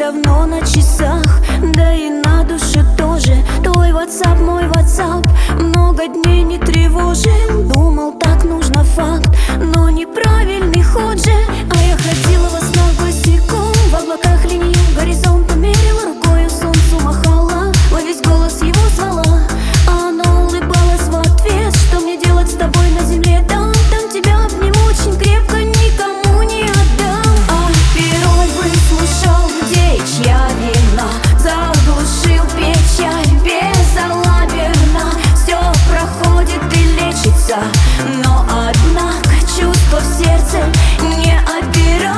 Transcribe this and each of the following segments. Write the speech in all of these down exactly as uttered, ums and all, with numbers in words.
давно на часах, да и на душе тоже. Твой ватсап, мой ватсап много дней не тревожил. Думал, так нужно, факт, но неправильный ход же. А я ходила во снах босиком, в облаках линию горизонта мерила, рукою солнцу махала, во весь голос его звала. А оно улыбалось в ответ: что мне делать с тобой на земле? Там, там тебя обниму очень крепко, никому не отдам. А перо выслушал, где чья вина, заглушил печаль безалаберно. Все проходит и лечится, но однако чувство в сердце неоперабельно.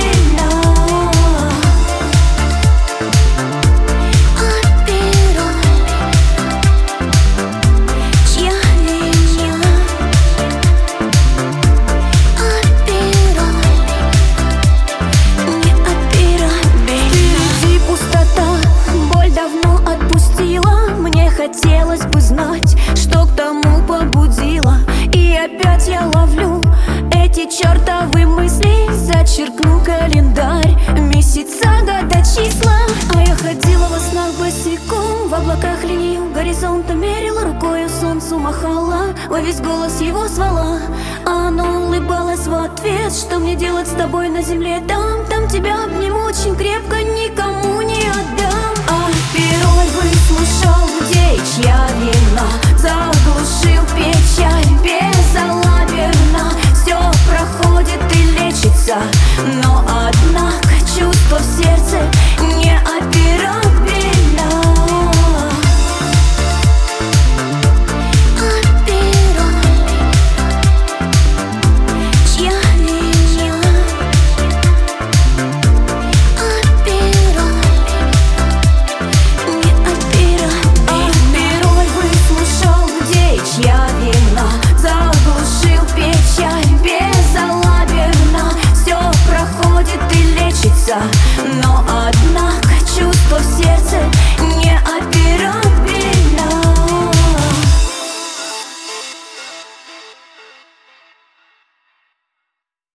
Хотелось бы знать, что к тому побудило. И опять я ловлю эти чертовы мысли. Зачеркну календарь, месяца, года, числа. А я ходила во снах босиком, в облаках линию горизонта мерила, рукою солнцу махала, во весь голос его звала. А оно улыбалось в ответ: что мне делать с тобой на земле? Там, там тебя обниму очень крепко, никому не отдам. А перо выслушал, где чья вина, заглушил печаль безалаберно. Все проходит и лечится, но однако чувство в сердце неоперабельно. Чья вина, заглушил печаль безалаберно. Все проходит и лечится, но